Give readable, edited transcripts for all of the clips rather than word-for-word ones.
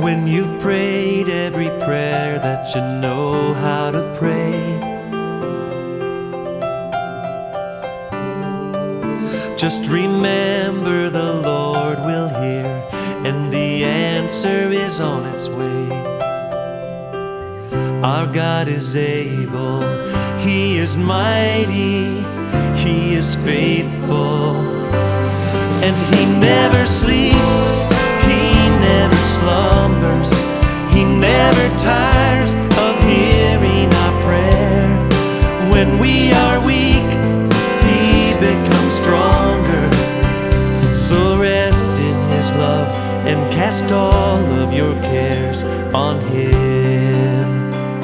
When you've prayed every prayer that you know how to pray, just remember the Lord will hear, and the answer is on its way. Our God is able, He is mighty, He is faithful, and He never sleeps, He never slumbers, He never tires of hearing our prayer. When we are weak, He becomes stronger. So rest in His love and cast all of your cares on Him.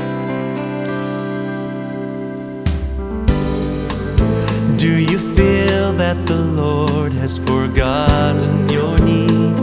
Do you feel that the Lord has forgotten your need?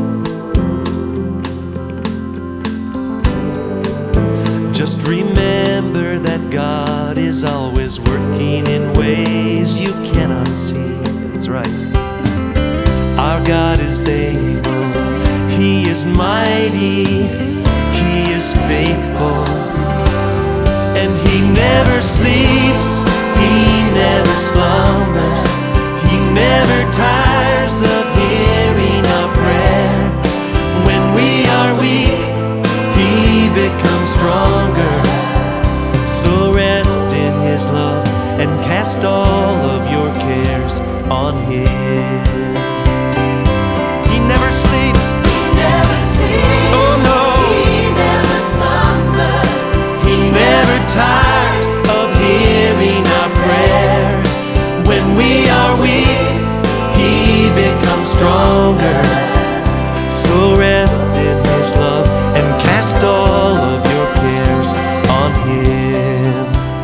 Just remember that God is always working in ways you cannot see. That's right. Our God is able, He is mighty, He is faithful, and He never sleeps, He never slumbers, He never tires of hearing our prayer. When we are weak, He becomes stronger. So rest in His love and cast all of your cares on Him. He never sleeps. He never sleeps. Oh no. He never slumbers. He never tires of hearing our prayer. When we are weak, He becomes stronger. So rest in His love and cast all of your cares on Him.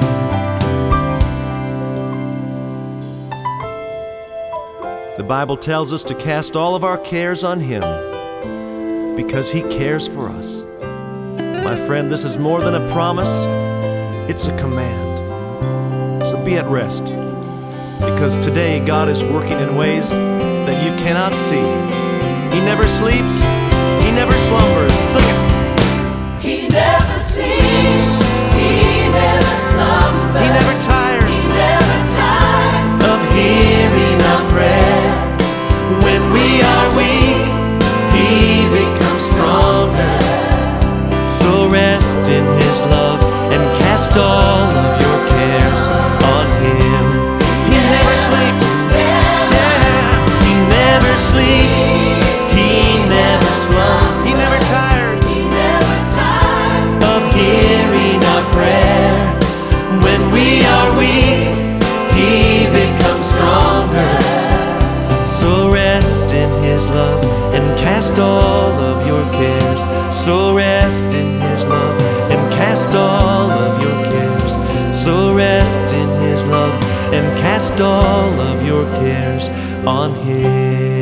The Bible tells us to cast all of our cares on Him because He cares for us. My friend, this is more than a promise, it's a command. So be at rest, because today God is working in ways that you cannot see. He never sleeps, He never slumbers. Sing it. He never sleeps. He never slumbers. He never tires. He never tires of hearing our prayer. When we are weak, He becomes stronger. So rest in His love and cast all of your cares on Him. He never sleeps. Yeah. He never sleeps. He never slumbers. He never tires He never tires of hearing our prayer. When we are weak, He becomes stronger. So rest in His love and cast all of your cares. So rest in His love and cast all of your cares. So rest in His love and cast all of your cares on Him.